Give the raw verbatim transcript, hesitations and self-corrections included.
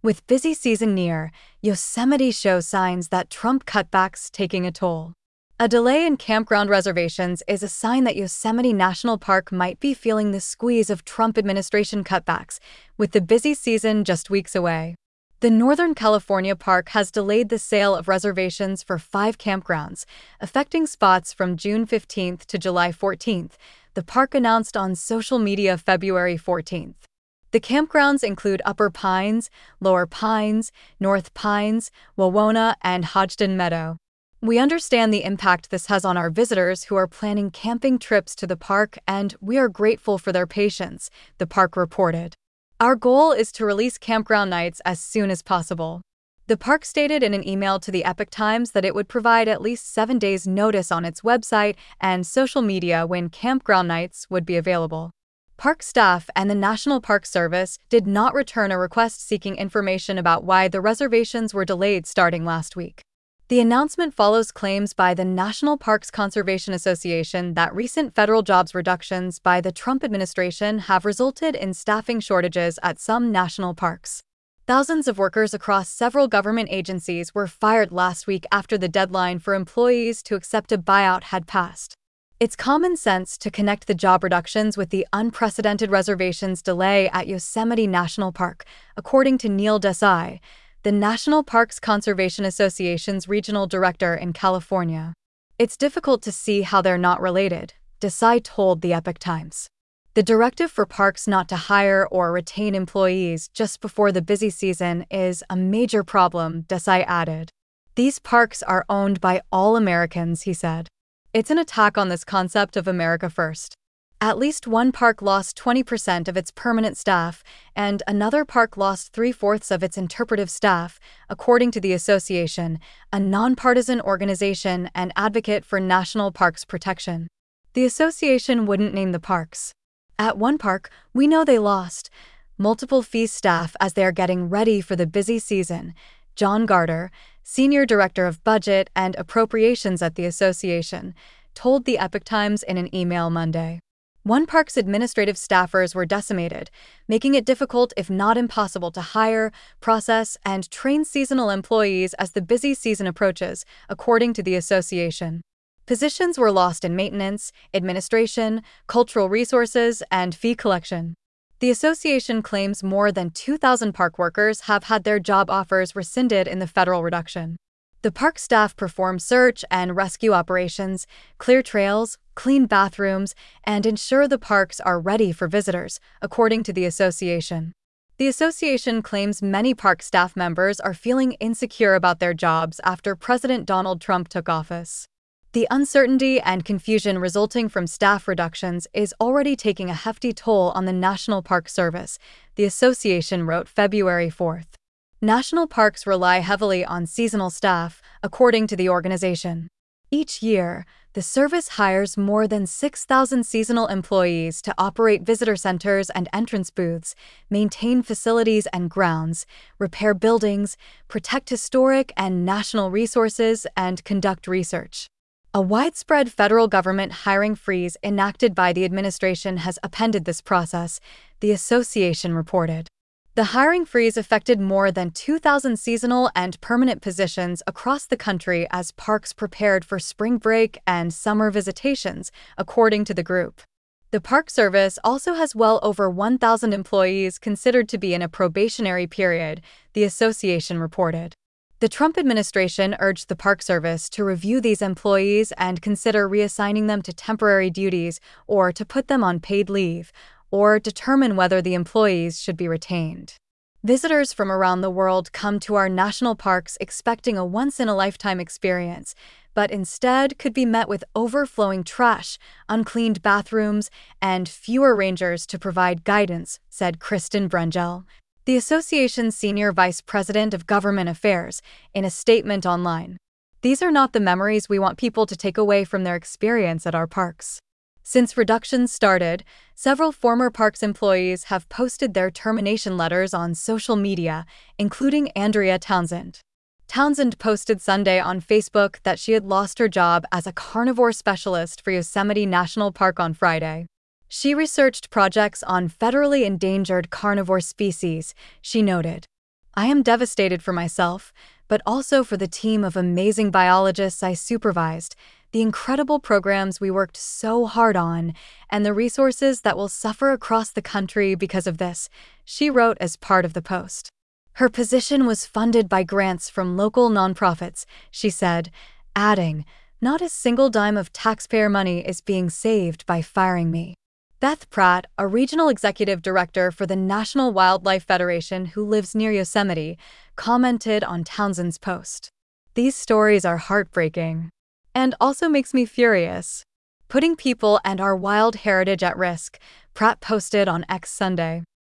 With busy season near, Yosemite shows signs that Trump cutbacks taking a toll. A delay in campground reservations is a sign that Yosemite National Park might be feeling the squeeze of Trump administration cutbacks, with the busy season just weeks away. The Northern California park has delayed the sale of reservations for five campgrounds, affecting spots from June fifteenth to July fourteenth, the park announced on social media February fourteenth. The campgrounds include Upper Pines, Lower Pines, North Pines, Wawona, and Hodgdon Meadow. We understand the impact this has on our visitors who are planning camping trips to the park, and we are grateful for their patience, the park reported. Our goal is to release campground nights as soon as possible. The park stated in an email to the Epoch Times that it would provide at least seven days' notice on its website and social media when campground nights would be available. Park staff and the National Park Service did not return a request seeking information about why the reservations were delayed starting last week. The announcement follows claims by the National Parks Conservation Association that recent federal jobs reductions by the Trump administration have resulted in staffing shortages at some national parks. Thousands of workers across several government agencies were fired last week after the deadline for employees to accept a buyout had passed. It's common sense to connect the job reductions with the unprecedented reservations delay at Yosemite National Park, according to Neil Desai, the National Parks Conservation Association's regional director in California. It's difficult to see how they're not related, Desai told the Epoch Times. The directive for parks not to hire or retain employees just before the busy season is a major problem, Desai added. These parks are owned by all Americans, he said. It's an attack on this concept of America First. At least one park lost twenty percent of its permanent staff, and another park lost three-fourths of its interpretive staff, according to the association, a nonpartisan organization and advocate for national parks protection. The association wouldn't name the parks. At one park, we know they lost multiple fee staff as they are getting ready for the busy season, John Garter, Senior Director of Budget and Appropriations at the association, told the Epoch Times in an email Monday. One park's administrative staffers were decimated, making it difficult if not impossible to hire, process, and train seasonal employees as the busy season approaches, according to the association. Positions were lost in maintenance, administration, cultural resources, and fee collection. The association claims more than two thousand park workers have had their job offers rescinded in the federal reduction. The park staff perform search and rescue operations, clear trails, clean bathrooms, and ensure the parks are ready for visitors, according to the association. The association claims many park staff members are feeling insecure about their jobs after President Donald Trump took office. The uncertainty and confusion resulting from staff reductions is already taking a hefty toll on the National Park Service, the association wrote February fourth. National parks rely heavily on seasonal staff, according to the organization. Each year, the service hires more than six thousand seasonal employees to operate visitor centers and entrance booths, maintain facilities and grounds, repair buildings, protect historic and national resources, and conduct research. A widespread federal government hiring freeze enacted by the administration has upended this process, the association reported. The hiring freeze affected more than two thousand seasonal and permanent positions across the country as parks prepared for spring break and summer visitations, according to the group. The Park Service also has well over one thousand employees considered to be in a probationary period, the association reported. The Trump administration urged the Park Service to review these employees and consider reassigning them to temporary duties or to put them on paid leave, or determine whether the employees should be retained. Visitors from around the world come to our national parks expecting a once-in-a-lifetime experience, but instead could be met with overflowing trash, uncleaned bathrooms, and fewer rangers to provide guidance, said Kristen Brengel, the association's senior vice president of government affairs, in a statement online. These are not the memories we want people to take away from their experience at our parks. Since reductions started, several former parks employees have posted their termination letters on social media, including Andrea Townsend. Townsend posted Sunday on Facebook that she had lost her job as a carnivore specialist for Yosemite National Park on Friday. She researched projects on federally endangered carnivore species, she noted. I am devastated for myself, but also for the team of amazing biologists I supervised, the incredible programs we worked so hard on, and the resources that will suffer across the country because of this, she wrote as part of the post. Her position was funded by grants from local nonprofits, she said, adding, "Not a single dime of taxpayer money is being saved by firing me." Beth Pratt, a regional executive director for the National Wildlife Federation who lives near Yosemite, commented on Townsend's post. "These stories are heartbreaking. And also makes me furious. Putting people and our wild heritage at risk," Pratt posted on X Sunday.